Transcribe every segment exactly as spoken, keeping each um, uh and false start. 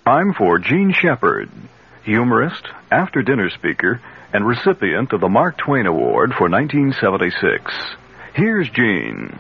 I'm for Gene Shepard, humorist, after-dinner speaker, and recipient of the Mark Twain Award for nineteen seventy-six. Here's Gene.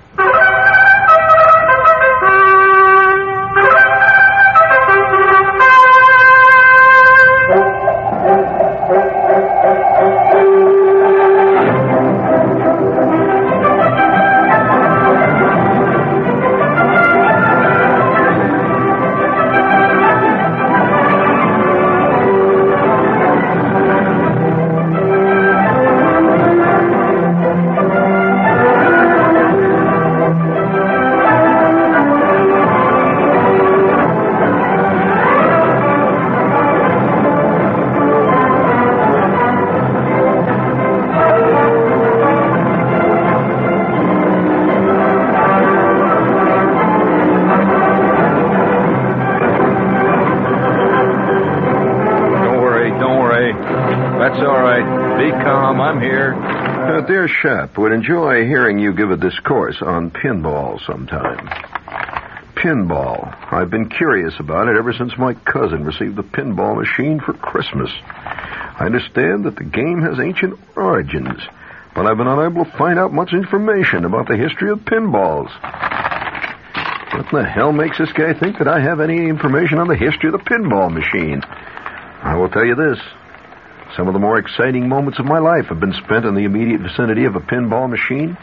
Dear Shep, would enjoy hearing you give a discourse on pinball sometime. Pinball. I've been curious about it ever since my cousin received a pinball machine for Christmas. I understand that the game has ancient origins, but I've been unable to find out much information about the history of pinballs. What the hell makes this guy think that I have any information on the history of the pinball machine? I will tell you this. Some of the more exciting moments of my life have been spent in the immediate vicinity of a pinball machine.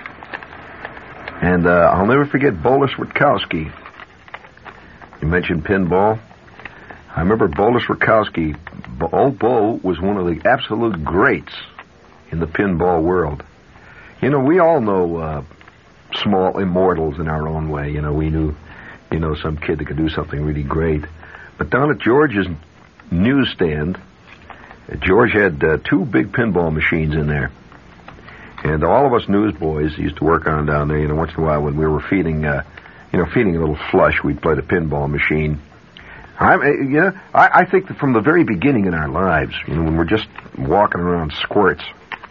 And uh, I'll never forget Bolis Rutkowski. You mentioned pinball. I remember Bolis Rutkowski. Old Bo was one of the absolute greats in the pinball world. You know, we all know uh, small immortals in our own way. You know, we knew, you know, some kid that could do something really great. But down at George's newsstand, George had uh, two big pinball machines in there. And all of us newsboys used to work on down there, you know, once in a while when we were feeding, uh, you know, feeding a little flush, we'd play the pinball machine. I'm, you know, I, I think that from the very beginning in our lives, you know, when we're just walking around squirts,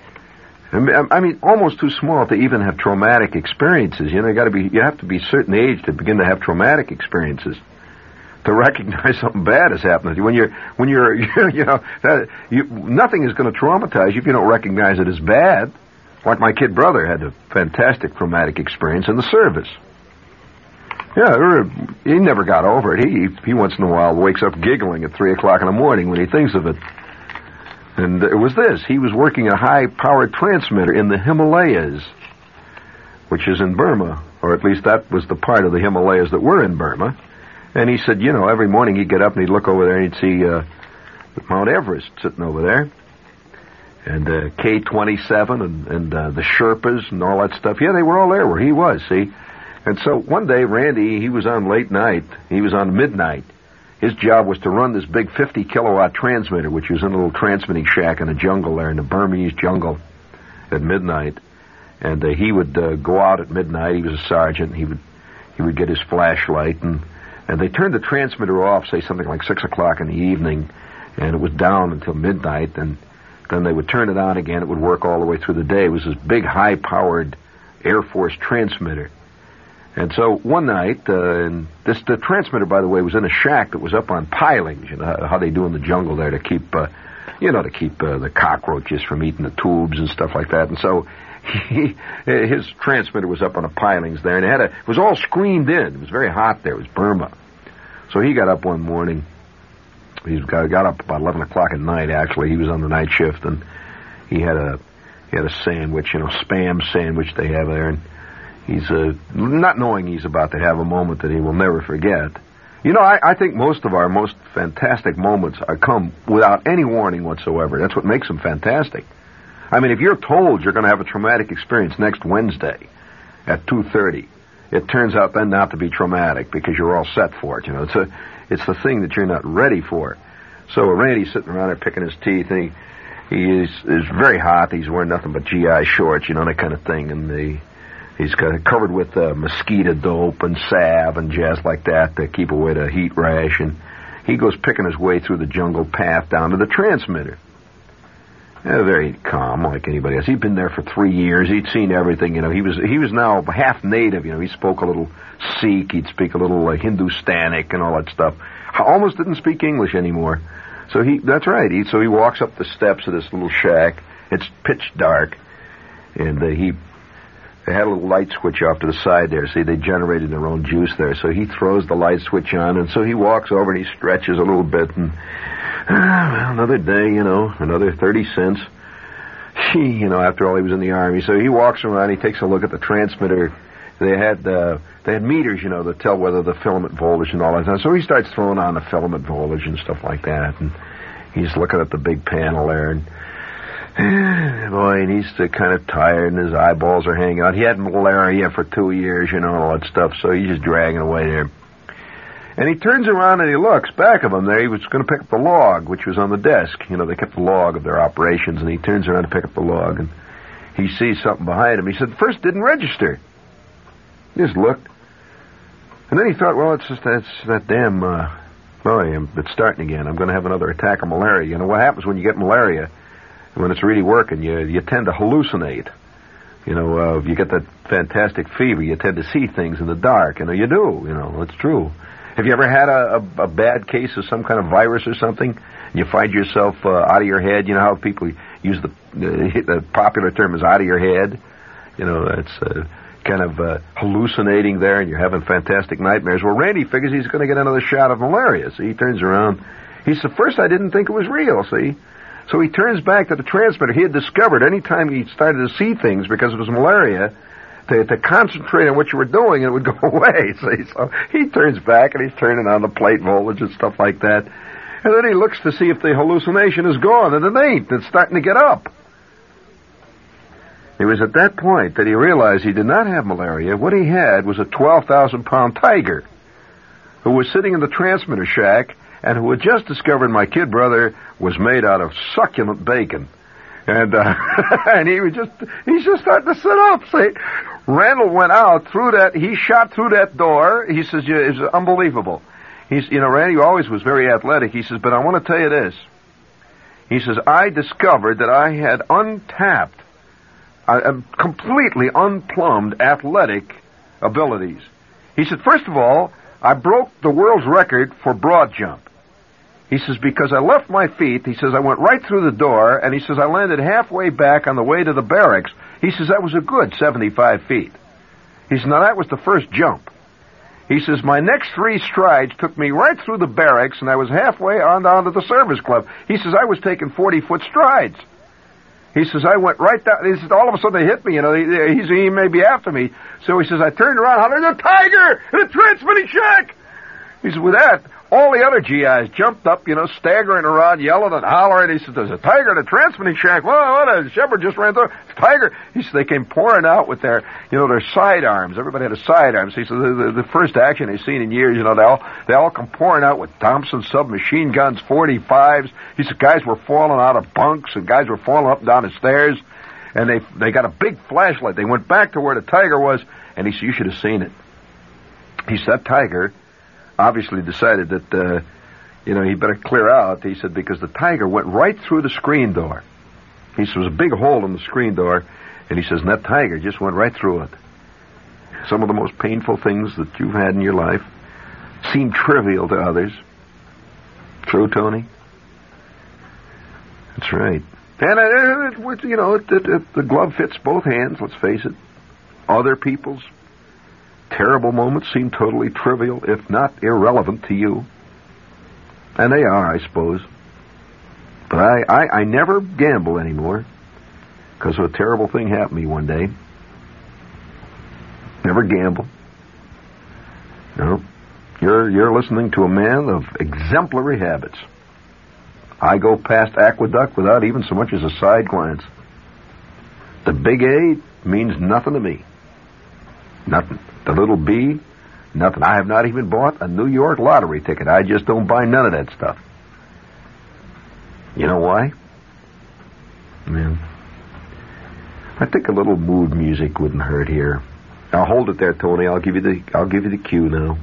I mean, almost too small to even have traumatic experiences. You know, you got to be, you have to be a certain age to begin to have traumatic experiences, to recognize something bad has happened to you. When you're, when you're, you know, that, you, nothing is going to traumatize you if you don't recognize it as bad. Like my kid brother had a fantastic traumatic experience in the service. Yeah, he never got over it. He, he once in a while wakes up giggling at three o'clock in the morning when he thinks of it. And it was this. He was working a high-powered transmitter in the Himalayas, which is in Burma, or at least that was the part of the Himalayas that were in Burma. And he said, you know, every morning he'd get up and he'd look over there and he'd see uh, Mount Everest sitting over there. And uh, K twenty-seven and, and uh, the Sherpas and all that stuff. Yeah, they were all there where he was, see? And so one day, Randy, he was on late night. He was on midnight. His job was to run this big fifty kilowatt transmitter, which was in a little transmitting shack in the jungle there, in the Burmese jungle, at midnight. And uh, he would uh, go out at midnight. He was a sergeant. He would he would get his flashlight, and, and they turned the transmitter off, say something like six o'clock in the evening, and it was down until midnight, and then they would turn it on again. It would work all the way through the day. It was this big, high-powered Air Force transmitter. And so one night, uh, and this the transmitter, by the way, was in a shack that was up on pilings. You know how they do in the jungle there to keep, uh, you know, to keep uh, the cockroaches from eating the tubes and stuff like that. And so he, his transmitter was up on the pilings there, and it had a, it was all screened in. It was very hot there. It was Burma. So he got up one morning. He got, got up about eleven o'clock at night. Actually, he was on the night shift, and he had a he had a sandwich, you know, spam sandwich they have there, and he's uh, not knowing he's about to have a moment that he will never forget. You know, I, I think most of our most fantastic moments are come without any warning whatsoever. That's what makes them fantastic. I mean, if you're told you're going to have a traumatic experience next Wednesday at two thirty, it turns out then not to be traumatic because you're all set for it. You know, it's a it's the thing that you're not ready for. So Randy's sitting around there picking his teeth, and he, he is is very hot. He's wearing nothing but G I shorts, you know, that kind of thing, and the. He's covered with uh, mosquito dope and salve and jazz like that to keep away the heat rash. And he goes picking his way through the jungle path down to the transmitter. Yeah, very calm, like anybody else. He'd been there for three years. He'd seen everything. You know, he was he was now half native. You know, he spoke a little Sikh. He'd speak a little uh, Hindustanic and all that stuff. almost didn't speak English anymore. So he, that's right. He, so he walks up the steps of this little shack. It's pitch dark, and uh, he they had a little light switch off to the side there. See, they generated their own juice there. So he throws the light switch on, and so he walks over and he stretches a little bit, and ah, well, another day, you know, another thirty cents. He, you know, after all, he was in the Army. So he walks around, he takes a look at the transmitter. They had uh, they had meters, you know, to tell whether the filament voltage and all that. So he starts throwing on the filament voltage and stuff like that. And he's looking at the big panel there, and boy, and he's uh, kind of tired, and his eyeballs are hanging out. He had malaria for two years, you know, and all that stuff. So he's just dragging away there. And he turns around and he looks back of him there. He was going to pick up the log, which was on the desk. You know, they kept the log of their operations, and he turns around to pick up the log, and he sees something behind him. He said, first didn't register. He just looked. And then he thought, well, it's just that's that damn, uh, boy, it's starting again. I'm going to have another attack of malaria. You know, what happens when you get malaria, when it's really working, you you tend to hallucinate. You know, uh, you get that fantastic fever. You tend to see things in the dark. You know, you do. You know, it's true. Have you ever had a, a, a bad case of some kind of virus or something, and you find yourself uh, out of your head? You know how people use the, uh, the popular term is out of your head? You know, that's uh, kind of uh, hallucinating there, and you're having fantastic nightmares. Well, Randy figures he's going to get another shot of malaria, so he turns around. He said, first I didn't think it was real, see? So he turns back to the transmitter. He had discovered any time he started to see things because it was malaria, To, to concentrate on what you were doing, and it would go away. See? So he turns back, and he's turning on the plate voltage and stuff like that. And then he looks to see if the hallucination is gone, and it ain't. It's starting to get up. It was at that point that he realized he did not have malaria. What he had was a twelve thousand pound tiger who was sitting in the transmitter shack and who had just discovered my kid brother was made out of succulent bacon. And uh, and he was just he's just starting to sit up. See, Randall went out through that. He shot through that door. He says, yeah, "It's unbelievable." He's, you know, Randy always was very athletic. He says, "But I want to tell you this." He says, "I discovered that I had untapped, uh, completely unplumbed athletic abilities." He said, "First of all, I broke the world's record for broad jump." He says, because I left my feet, he says, I went right through the door, and he says, I landed halfway back on the way to the barracks. He says, that was a good seventy-five feet. He says, now that was the first jump. He says, my next three strides took me right through the barracks, and I was halfway on down to the service club. He says, I was taking forty-foot strides. He says, I went right down. He says, all of a sudden they hit me, you know, he, he may be after me. So he says, I turned around, hollered, a tiger in a transmitting shack. He says, with that, all the other G Is jumped up, you know, staggering around, yelling and hollering. He says, there's a tiger in a transmitting shack. Well, what a shepherd just ran through. It's a tiger. He says, they came pouring out with their, you know, their sidearms. Everybody had a sidearm. So he says, the, the, the first action they've seen in years, you know, they all, they all come pouring out with Thompson submachine guns, forty-fives. He said, guys were falling out of bunks, and guys were falling up and down the stairs. And they, they got a big flashlight. They went back to where the tiger was, and he said, you should have seen it. He said, that tiger obviously decided that, uh, you know, he better clear out. He said, because the tiger went right through the screen door. He said, there was a big hole in the screen door, and he says, and that tiger just went right through it. Some of the most painful things that you've had in your life seem trivial to others. True, Tony? That's right. And, uh, it, you know, it, it, it, the glove fits both hands, let's face it. Other people's terrible moments seem totally trivial, if not irrelevant to you. And they are, I suppose. But I, I, I never gamble anymore because of a terrible thing happened to me one day. Never gamble. No. You're, you're listening to a man of exemplary habits. I go past Aqueduct without even so much as a side glance. The big A means nothing to me. Nothing. The little B, nothing. I have not even bought a New York lottery ticket. I just don't buy none of that stuff. You know why? Man, I think a little mood music wouldn't hurt here. I'll hold it there, Tony. I'll give you the I'll give you the cue now.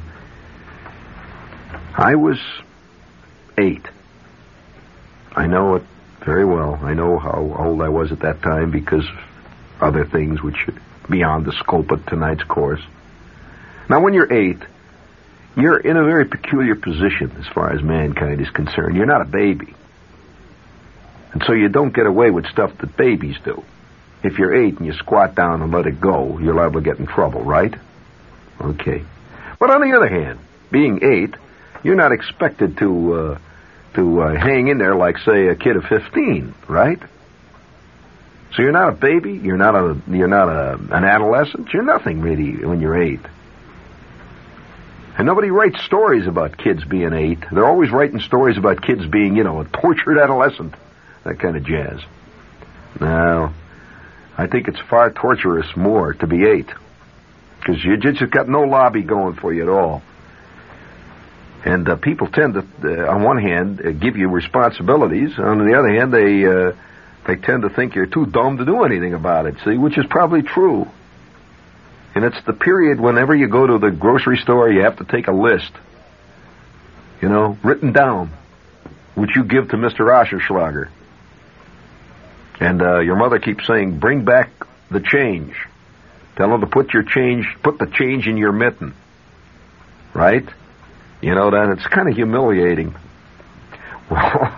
I was eight. I know it very well. I know how old I was at that time because of other things which are beyond the scope of tonight's course. Now, when you're eight, you're in a very peculiar position as far as mankind is concerned. You're not a baby. And so you don't get away with stuff that babies do. If you're eight and you squat down and let it go, you're liable to get in trouble, right? Okay. But on the other hand, being eight, you're not expected to uh, to uh, hang in there like, say, a kid of fifteen, right? So you're not a baby. You're not a you're not a, an adolescent. You're nothing really when you're eight. And nobody writes stories about kids being eight. They're always writing stories about kids being, you know, a tortured adolescent, that kind of jazz. Now, I think it's far torturous more to be eight, because you just got no lobby going for you at all. And uh, people tend to, uh, on one hand, uh, give you responsibilities. On the other hand, they uh, they tend to think you're too dumb to do anything about it, see, which is probably true. And it's the period whenever you go to the grocery store, you have to take a list, you know, written down, which you give to Mister Ascherschlager. And uh, your mother keeps saying, bring back the change. Tell them to put your change, put the change in your mitten. Right? You know, that it's kind of humiliating. Well,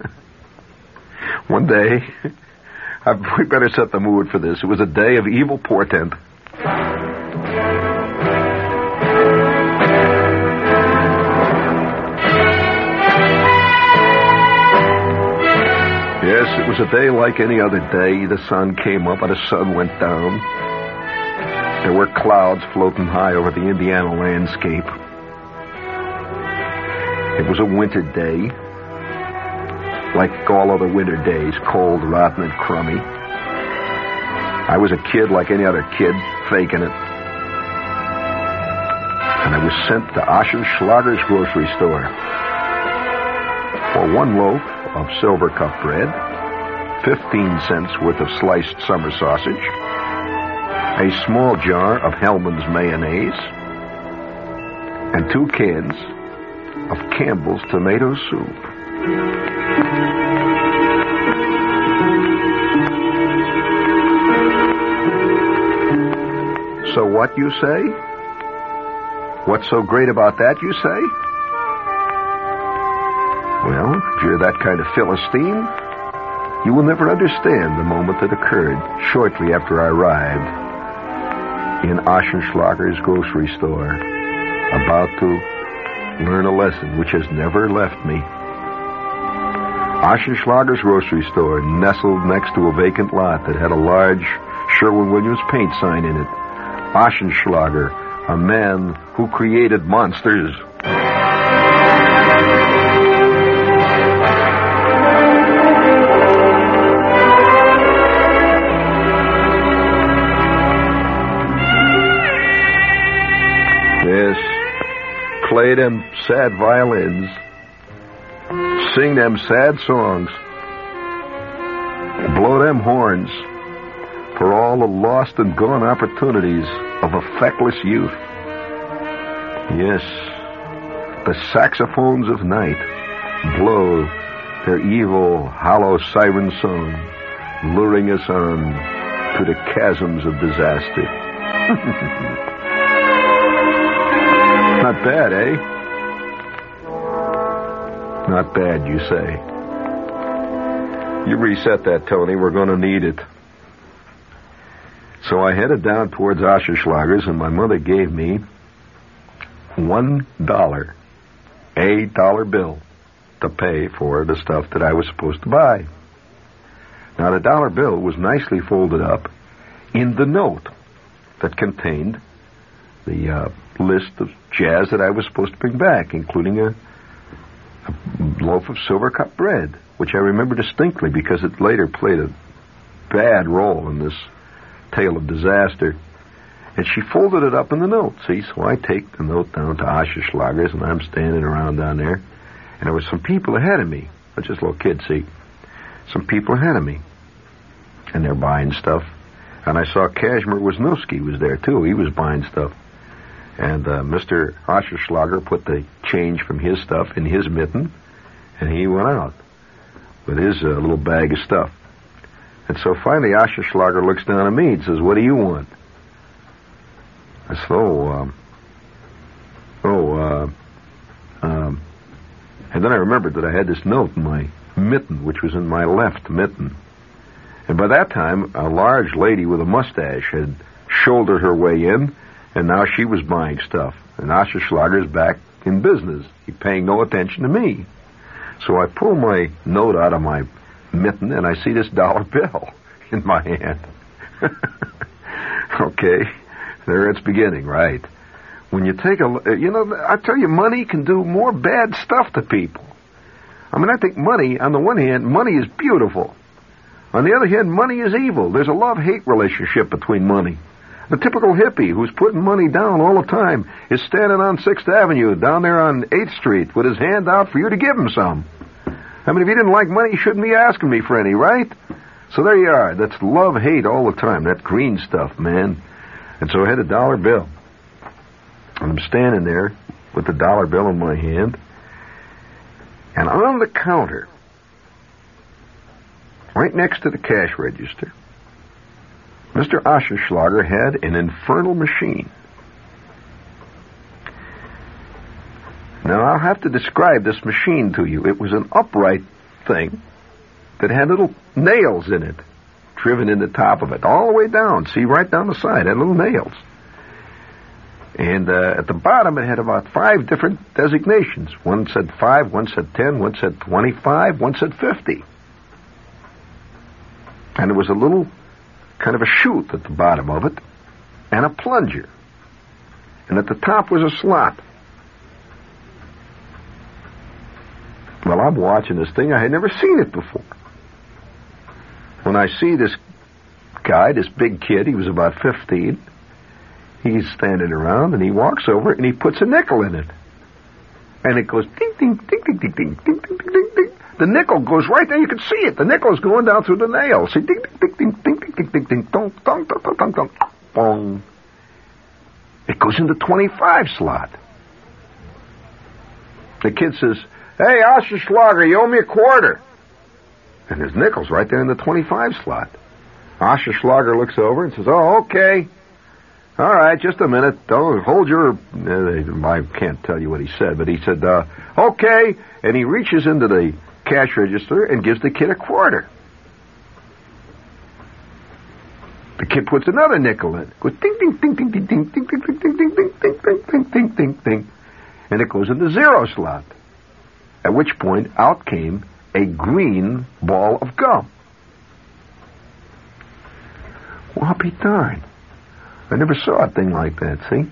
one day, I, we better set the mood for this. It was a day of evil portent. Yes, it was a day like any other day. The sun came up and the sun went down. There were clouds floating high over the Indiana landscape. It was a winter day, like all other winter days, cold, rotten, and crummy. I was a kid like any other kid, faking it. And I was sent to Ascherschlager's grocery store for one loaf of silver cup bread, fifteen cents worth of sliced summer sausage, a small jar of Hellman's mayonnaise, and two cans of Campbell's tomato soup. So what, you say? What's so great about that, you say? Well, if you're that kind of Philistine, you will never understand the moment that occurred shortly after I arrived in Ascherschlager's grocery store, about to learn a lesson which has never left me. Ascherschlager's grocery store nestled next to a vacant lot that had a large Sherwin-Williams paint sign in it. Ascherschlager, a man who created monsters. Yes, play them sad violins, sing them sad songs, blow them horns for all the lost and gone opportunities of a feckless youth. Yes, the saxophones of night blow their evil, hollow siren song, luring us on to the chasms of disaster. Not bad, eh? Not bad, you say. You reset that, Tony. We're going to need it. So I headed down towards Ascherschlager's, and my mother gave me one dollar, a dollar bill, to pay for the stuff that I was supposed to buy. Now, the dollar bill was nicely folded up in the note that contained the uh, list of jazz that I was supposed to bring back, including a, a loaf of silver cup bread, which I remember distinctly because it later played a bad role in this tale of disaster. And she folded it up in the note, see? So I take the note down to Ascherschlager's, and I'm standing around down there. And there were some people ahead of me. I was just a little kid, see? Some people ahead of me. And they're buying stuff. And I saw Kazimir Wisniewski was there, too. He was buying stuff. And uh, Mister Ascherschlager put the change from his stuff in his mitten, and he went out with his uh, little bag of stuff. And so finally Ascherschlager looks down at me and says, "What do you want?" I said, "Oh, um, Oh, uh, um, and then I remembered that I had this note in my mitten, which was in my left mitten. And by that time, a large lady with a mustache had shouldered her way in, and now she was buying stuff. And Ascherschlager's back in business. He's paying no attention to me. So I pull my note out of my mitten, and I see this dollar bill in my hand. Okay, there it's beginning, right? When you take a, you know, I tell you, money can do more bad stuff to people. I mean, I think money, on the one hand, money is beautiful. On the other hand, money is evil. There's a love-hate relationship between money. The typical hippie who's putting money down all the time is standing on sixth Avenue down there on eighth Street with his hand out for you to give him some. I mean, if he didn't like money, he shouldn't be asking me for any, right? So there you are. That's love-hate all the time, that green stuff, man. And so I had a dollar bill. And I'm standing there with the dollar bill in my hand. And on the counter, right next to the cash register, Mister Ascherschlager had an infernal machine. Now, I'll have to describe this machine to you. It was an upright thing that had little nails in it, driven in the top of it, all the way down. See, right down the side, had little nails. And uh, at the bottom, it had about five different designations. One said five, one said ten, one said twenty-five, one said fifty. And there was a little kind of a chute at the bottom of it, and a plunger. And at the top was a slot. Well, I'm watching this thing. I had never seen it before. When I see this guy, this big kid, he was about fifteen, he's standing around, and he walks over, and he puts a nickel in it. And it goes ding, ding, ding, ding, ding, ding, ding, ding, ding, ding. The nickel goes right there. You can see it. The nickel is going down through the nail. See, ding, ding, ding, ding, ding, ding, ding, ding, dong, dong, dong, dong, dong, dong, bong. It goes in the twenty-five slot. The kid says, "Hey, Ascherschlager, you owe me a quarter." And there's nickels right there in the twenty-five slot. Ascherschlager looks over and says, "Oh, okay. All right, just a minute. Don't hold your..." Uh, I can't tell you what he said, but he said, uh, "Okay." And he reaches into the cash register and gives the kid a quarter. The kid puts another nickel in. It goes ding, ding, ding, ding, ding, ding, ding, ding, ding, ding, ding, ding, ding, ding, ding, ding, ding. And it goes in the zero slot. At which point, out came a green ball of gum. Well, I'll be darned. I never saw a thing like that, see?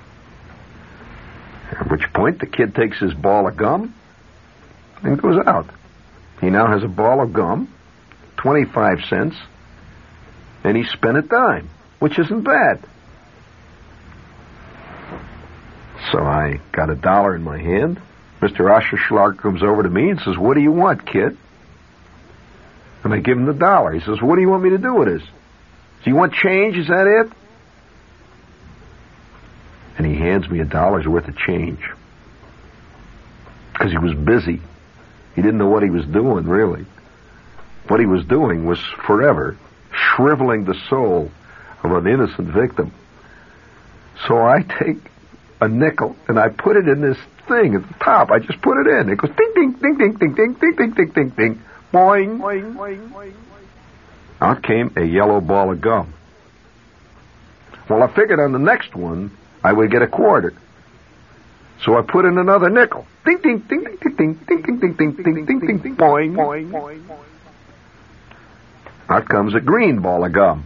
At which point, the kid takes his ball of gum and goes out. He now has a ball of gum, twenty-five cents, and he spent a dime, which isn't bad. So I got a dollar in my hand. Mister Ascherschlager comes over to me and says, "What do you want, kid?" And I give him the dollar. He says, "What do you want me to do with this? Do you want change? Is that it?" And he hands me a dollar's worth of change. Because he was busy. He didn't know what he was doing, really. What he was doing was forever shriveling the soul of an innocent victim. So I take a nickel and I put it in this thing at the top. I just put it in. It goes ding, ding, ding, ding, ding, ding, ding, ding, ding, ding, ding. Boing, boing, boing, boing. Out came a yellow ball of gum. Well, I figured on the next one I would get a quarter. So I put in another nickel. Ding, ding, ding, ding, ding, ding, ding, ding, ding, ding, ding, ding, ding, boing, boing, boing. Out comes a green ball of gum.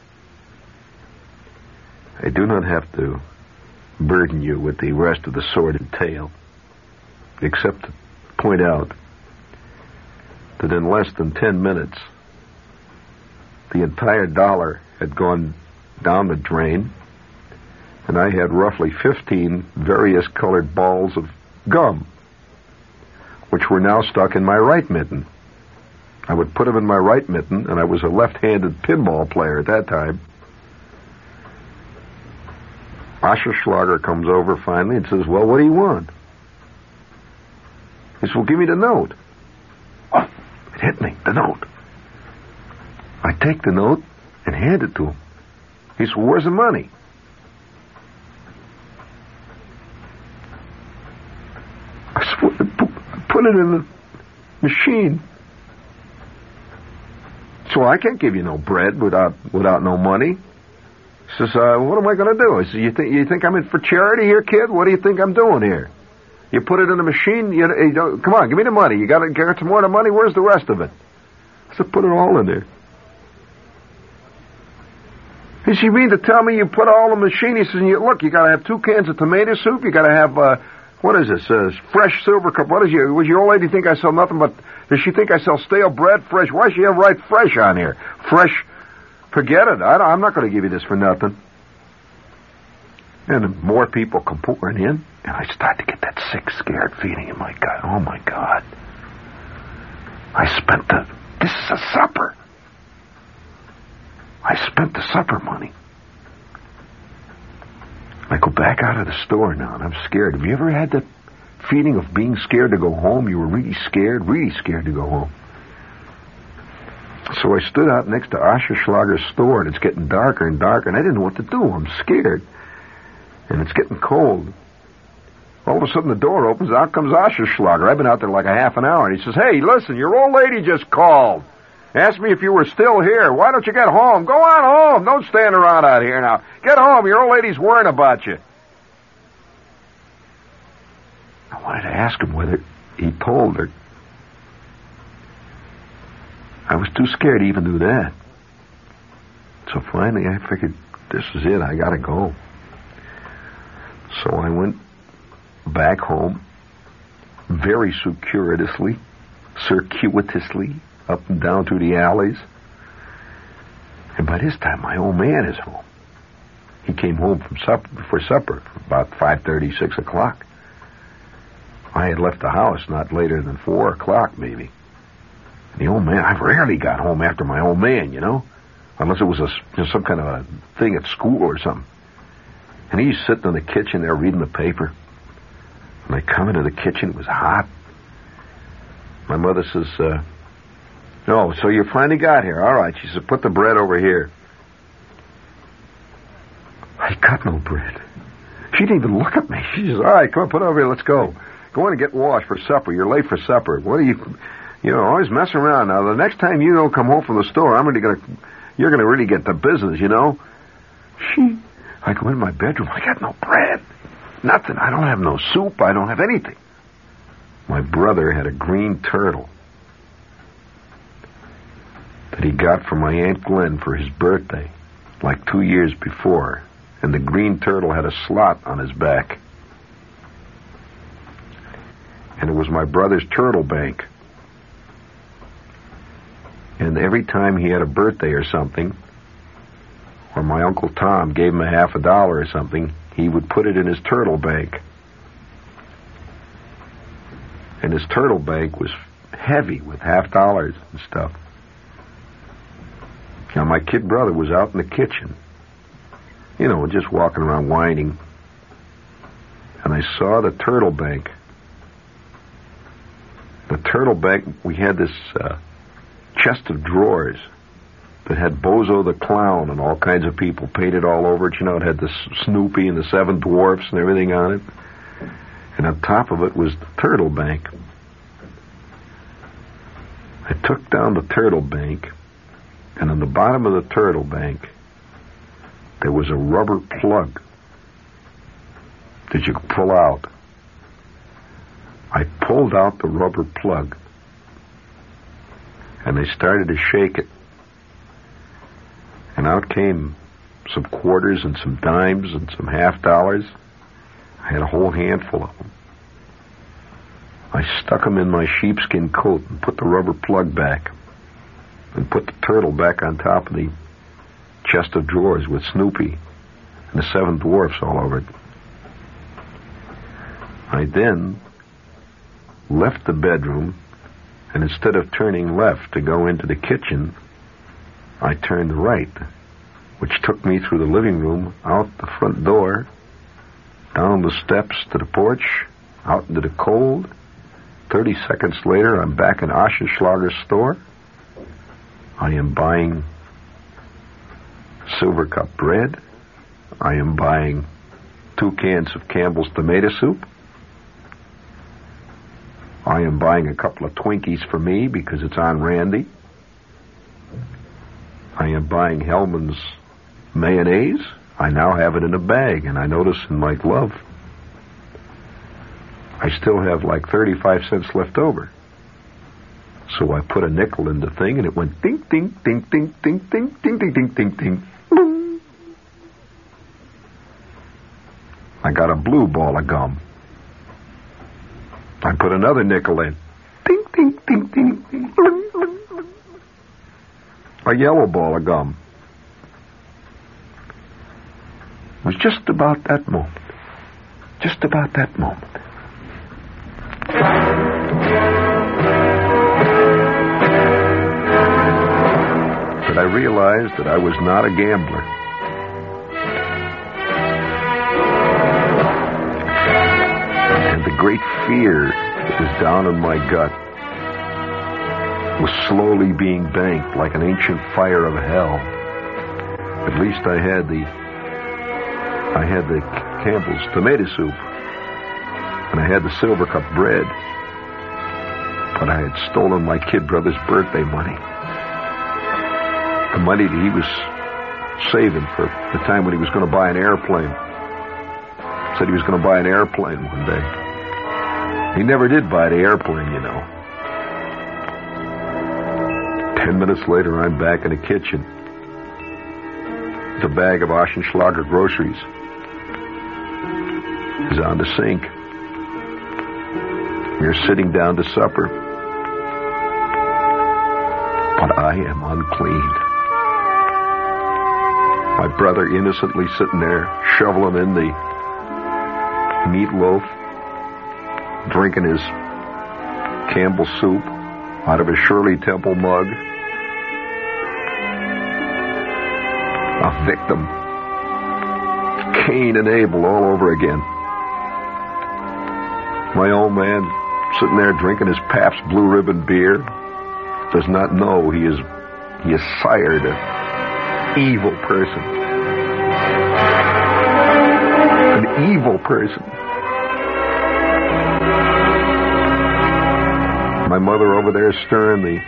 I do not have to burden you with the rest of the sordid tale, except to point out that in less than ten minutes, the entire dollar had gone down the drain, and I had roughly fifteen various colored balls of gum, which were now stuck in my right mitten. I would put them in my right mitten, and I was a left-handed pinball player at that time. Ascherschlager comes over finally and says, "Well, what do you want?" He says, "Well, give me the note." Oh, it hit me, the note. I take the note and hand it to him. He says, "Well, where's the money?" put it in the machine. So I can't give you no bread without without no money. He says, uh, what am I going to do? I said, you think you think I'm in for charity here, kid? What do you think I'm doing here? You put it in the machine. You, you don't, come on, give me the money. You got to get some more of the money. Where's the rest of it? I said, put it all in there. He said, you mean to tell me you put all in the machine? He says, look, you got to have two cans of tomato soup. You got to have, uh, what is this, uh, fresh silver cup. What is your, was your old lady think I sell nothing but, does she think I sell stale bread, fresh? Why does she have right fresh on here? Fresh, forget it. I don't, I'm not going to give you this for nothing. And more people come pouring in, and I start to get that sick, scared feeling in my gut. Oh, my God. I spent the, this is a supper. I spent the supper money. I go back out of the store now, and I'm scared. Have you ever had that feeling of being scared to go home? You were really scared, really scared to go home. So I stood out next to Ascherschlager's store, and it's getting darker and darker, and I didn't know what to do. I'm scared. And it's getting cold. All of a sudden, the door opens, out comes Ascherschlager. I've been out there like a half an hour, and he says, hey, listen, your old lady just called. Asked me if you were still here. Why don't you get home? Go on home. Don't stand around out here now. Get home. Your old lady's worrying about you. I wanted to ask him whether he told her. I was too scared to even do that. So finally, I figured, this is it. I got to go. So I went back home, very circuitously, circuitously, up and down through the alleys. And by this time, my old man is home. He came home from supper, for supper about five thirty, six o'clock. I had left the house not later than four o'clock, maybe. And the old man, I rarely got home after my old man, you know, unless it was a, you know, some kind of a thing at school or something. And he's sitting in the kitchen there reading the paper. And I come into the kitchen, it was hot. My mother says, uh, no, so you finally got here. All right. She said, put the bread over here. I got no bread. She didn't even look at me. She says, all right, come on, put it over here. Let's go. Go in and get washed for supper. You're late for supper. What are you, you know, always messing around. Now, the next time you don't come home from the store, I'm really going to, you're going to really get the business, you know. She, I go in my bedroom. I got no bread. Nothing. I don't have no soup. I don't have anything. My brother had a green turtle that he got from my Aunt Glenn for his birthday, like two years before. And the green turtle had a slot on his back. And it was my brother's turtle bank. And every time he had a birthday or something, or my Uncle Tom gave him a half a dollar or something, he would put it in his turtle bank. And his turtle bank was heavy with half dollars and stuff. Now, my kid brother was out in the kitchen, you know, just walking around whining. And I saw the turtle bank. The turtle bank, we had this uh, chest of drawers that had Bozo the Clown and all kinds of people painted all over it. You know, it had the Snoopy and the Seven Dwarfs and everything on it. And on top of it was the turtle bank. I took down the turtle bank, and on the bottom of the turtle bank, there was a rubber plug that you could pull out. I pulled out the rubber plug, and I started to shake it. And out came some quarters and some dimes and some half dollars. I had a whole handful of them. I stuck them in my sheepskin coat and put the rubber plug back and put the turtle back on top of the chest of drawers with Snoopy and the Seven Dwarfs all over it. I then left the bedroom, and instead of turning left to go into the kitchen, I turned right, which took me through the living room, out the front door, down the steps to the porch, out into the cold. Thirty seconds later, I'm back in Ascherschlager's store. I am buying silver cup bread. I am buying two cans of Campbell's tomato soup. I am buying a couple of Twinkies for me because it's on Randy. I am buying Hellman's mayonnaise. I now have it in a bag, and I notice in my glove I still have like thirty-five cents left over. So I put a nickel in the thing, and it went ding, ding, ding, ding, ding, ding, ding, ding, ding, ding, ding, boom. I got a blue ball of gum. I put another nickel in. Ding, ding, ding, ding, ding, bling, bling, bling. A yellow ball of gum. It was just about that moment. Just about that moment. That I realized that I was not a gambler. And the great fear that was down in my gut was slowly being banked like an ancient fire of hell. At least I had the I had the Campbell's tomato soup, and I had the Silver Cup bread, but I had stolen my kid brother's birthday money. The money that he was saving for the time when he was going to buy an airplane. Said he was going to buy an airplane one day. He never did buy the airplane, you know. Ten minutes later, I'm back in the kitchen with a bag of Oschenschlager groceries. Is on the sink. We're sitting down to supper. But I am unclean. My brother innocently sitting there, shoveling in the meatloaf, drinking his Campbell soup out of a Shirley Temple mug. A victim. Cain and Abel all over again. My old man sitting there drinking his Pabst Blue Ribbon beer does not know he is he is sired an evil person. An evil person. My mother over there stirring the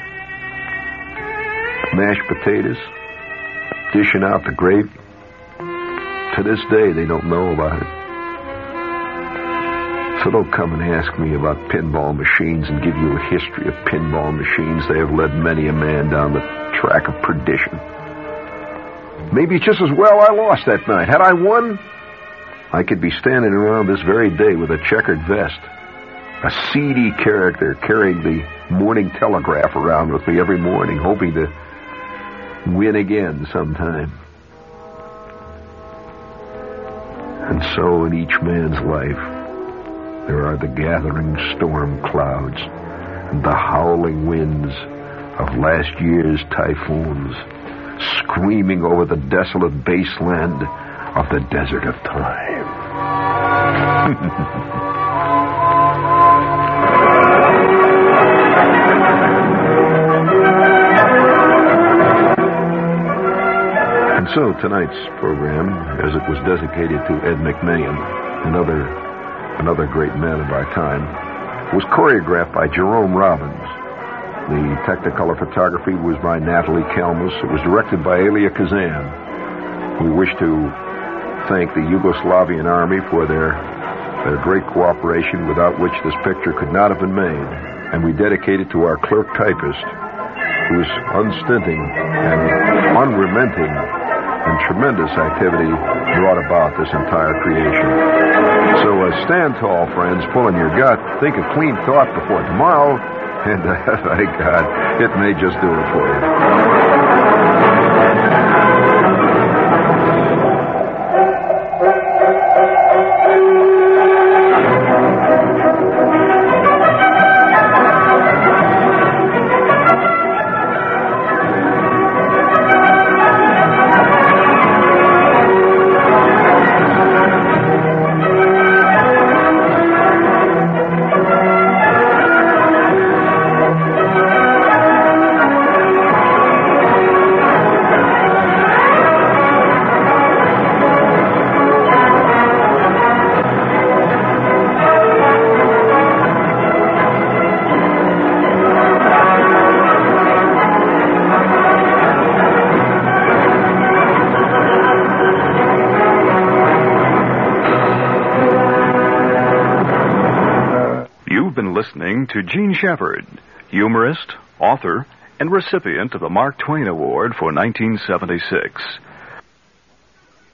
mashed potatoes, dishing out the gravy. To this day, they don't know about it. So don't come and ask me about pinball machines and give you a history of pinball machines. They have led many a man down the track of perdition. Maybe just as well I lost that night. Had I won, I could be standing around this very day with a checkered vest, a seedy character carrying the Morning Telegraph around with me every morning, hoping to win again sometime. And so in each man's life, there are the gathering storm clouds and the howling winds of last year's typhoons screaming over the desolate baseland of the desert of time. And so tonight's program, as it was dedicated to Ed McMahon, another another great man of our time, was choreographed by Jerome Robbins. The Technicolor photography was by Natalie Kalmus. It was directed by Elia Kazan. We wish to thank the Yugoslavian Army for their, their great cooperation, without which this picture could not have been made. And we dedicate it to our clerk typist, whose unstinting and unrelenting and tremendous activity brought about this entire creation. So uh, stand tall, friends, pull in your gut, think a clean thought before tomorrow, and uh, thank God, it may just do it for you. listening to Gene Shepard, humorist, author, and recipient of the Mark Twain Award for nineteen seventy-six.